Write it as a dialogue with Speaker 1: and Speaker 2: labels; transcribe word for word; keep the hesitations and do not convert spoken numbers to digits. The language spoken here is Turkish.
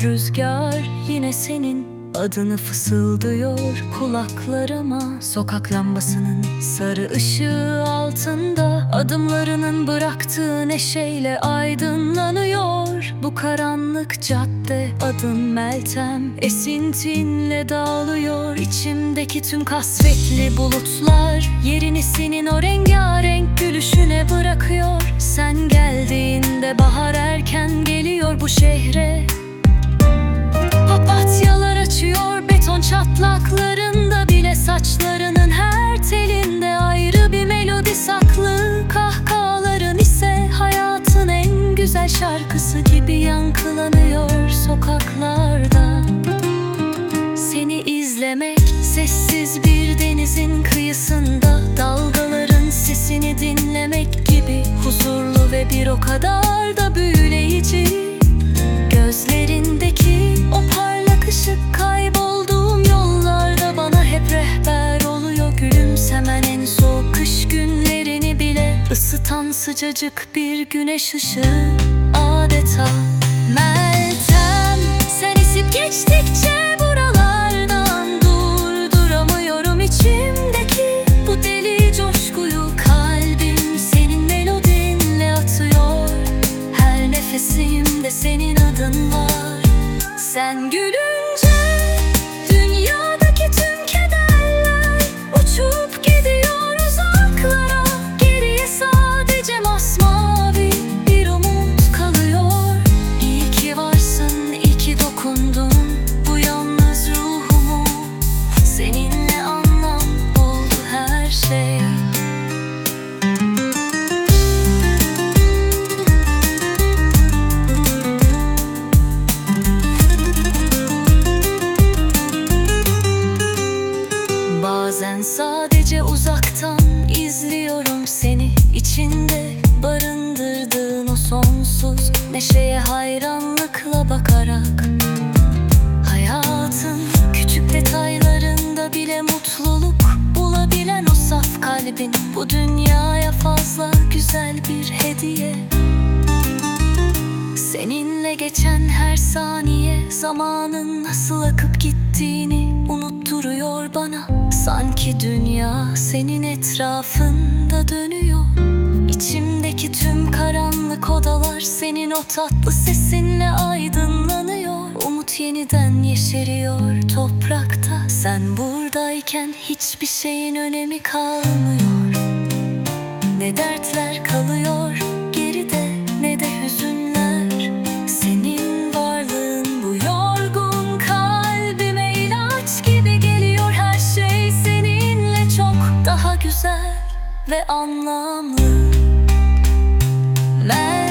Speaker 1: rüzgar yine senin adını fısıldıyor kulaklarıma. Sokak lambasının sarı ışığı altında adımlarının bıraktığı neşeyle aydınlanıyor bu karanlık cadde. Adın Meltem, esintinle dağılıyor içimdeki tüm kasvetli bulutlar. Yerini senin o rengarenk gülüşüne bırakıyor. Sen geldiğinde bahar erken geliyor bu şehre. Papatyalar açıyor beton çatlaklarında bile, saçlarının her telinde ayrı bir melodi saklı. Kahkahaların ise hayatın en güzel şarkısı gibi yankılanıyor sokaklarda. Seni izlemek sessiz bir denizin kıyısında, dalgaların sesini dinlemek gibi huzurlu ve bir o kadar da büyüleyici. Gözlerindeki o parlak ışık kaybolduğum yollarda bana hep rehber oluyor. Gülümsemen en soğuk kış günlerini bile ısıtan sıcacık bir güneş ışığı adeta. Meltem, sen esip geçtikçe buralardan durduramıyorum içimdeki bu deli coşkuyu. Kalbim senin melodinle atıyor, her nefesimde senin adın var. Sen gülünce dünyadaki tüm kederler uçup gidiyor uzaklara. Geriye sadece masmavi bir umut kalıyor. İyi ki varsın, iyi ki dokundun bu yalnız ruhumu. Seninle anlam oldu her şey. Bazen sadece uzaktan izliyorum seni, içinde barındırdığın o sonsuz neşeye hayranlıkla bakarak. Hayatın küçük detaylarında bile mutluluk bulabilen o saf kalbin bu dünyaya fazla güzel bir hediye. Seninle geçen her saniye zamanın nasıl akıp gittiğini unutturuyor bana. Sanki dünya senin etrafında dönüyor. İçimdeki tüm karanlık odalar senin o tatlı sesinle aydınlanıyor. Umut yeniden yeşeriyor toprakta. Sen buradayken hiçbir şeyin önemi kalmıyor. Ne dertler kalıyor geride, ne de hüzünler. Senin varlığın bu yorgun kalbime ilaç gibi geliyor. Her şey seninle çok daha güzel ve anlamlı. Ben